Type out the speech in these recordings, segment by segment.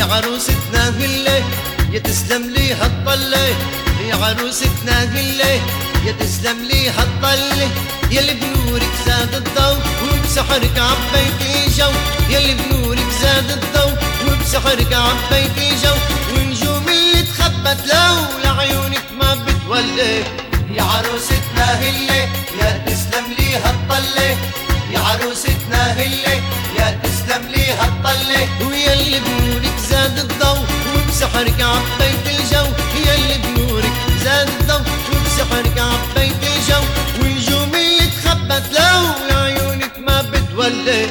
عروستنا هلي يا تسلم لي هالطلة، يا عروستنا هلي يا تسلم لي هالطلة، يلي بنورك زاد الضو وبسحرك عبيت الجو، يلي بنورك زاد الضو وبسحرك عبيت الجو، ونجوم اللي تخبت لو لعيونك ما بتولي. يا عروستنا هلي يا تسلم لي هالطلة، يا عروستنا هلي يا تسلم لي هالطلة، ويلي بنورك زاد الضو وبسحرك عبيت الجو، يلي بنورك زاد الضو وبسحرك عبيت الجو، ونجوم اللي تخبت لو لعيونك ما بتولي.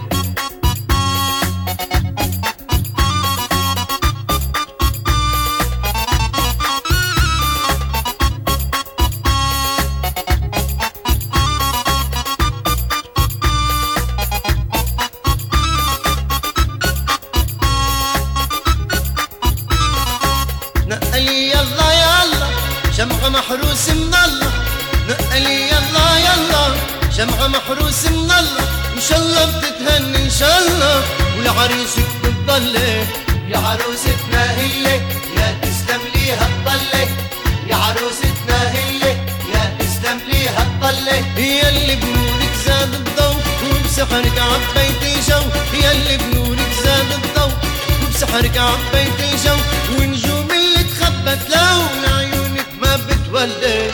نقلي يلا يلا شمعة محروس من الله، نقلي يلا يلا شمعة محروس من الله، إن شاء الله بتتهني إن شاء الله ولعريسك بتضلي. يا عروستنا هلي يا تسلم لي هالطلة، يا عروستنا هلي يا تسلم لي هالطلة، يلي بنورك زاد الضو وبسحرك عبيت الجو، يلي بنورك زاد الضو وبسحرك عبيت الجو، ونجوم اللي تخبت لو لعيونك ما بتولي.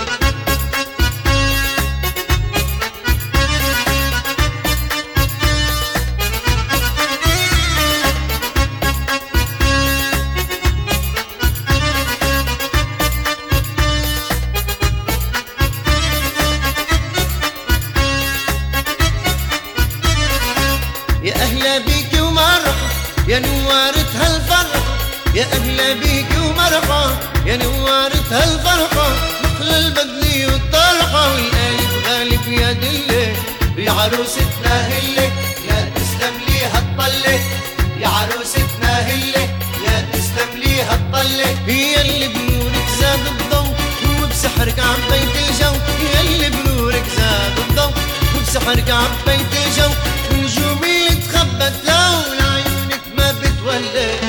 يا أهلا بيك ومرحبا يا نوارة هالفرحة، يا أهلا بيك ومرحبا يا نوارة هالفرحة، محلى البدلي والطرحة والقالب غالب يا دلي. يا عروستنا هلي يا تسلم لي هالطلة، يا عروستنا هلي يا تسلم لي هالطلة، يلي بنورك زاد الضو وبسحرك عبيت الجو، يلي بنورك زاد الضو وبسحرك عبيت الجو، ونجوم اللي تخبت لو لعيونك ما بتولي.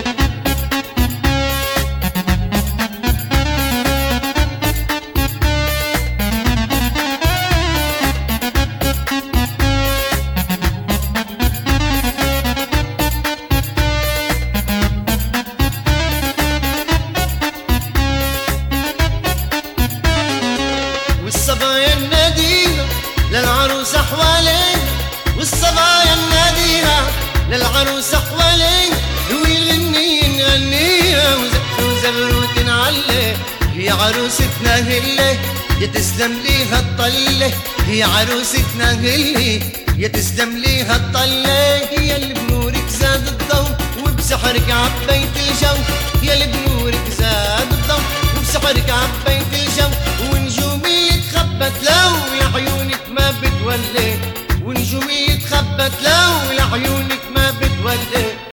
والصبايا الناديها للعروسة حواليها، والصبايا الناديها للعروسة حواليها، ويغني نغنيها وزغروت نعلي. يا عروستنا هلي يا تسلم لي هالطلة، يا عروستنا هلي يا تسلم لي هالطلة، يلي بنورك زاد الضو وبسحرك عبيت الجو، يلي بنورك زاد الضو وبسحرك عبيت الجو،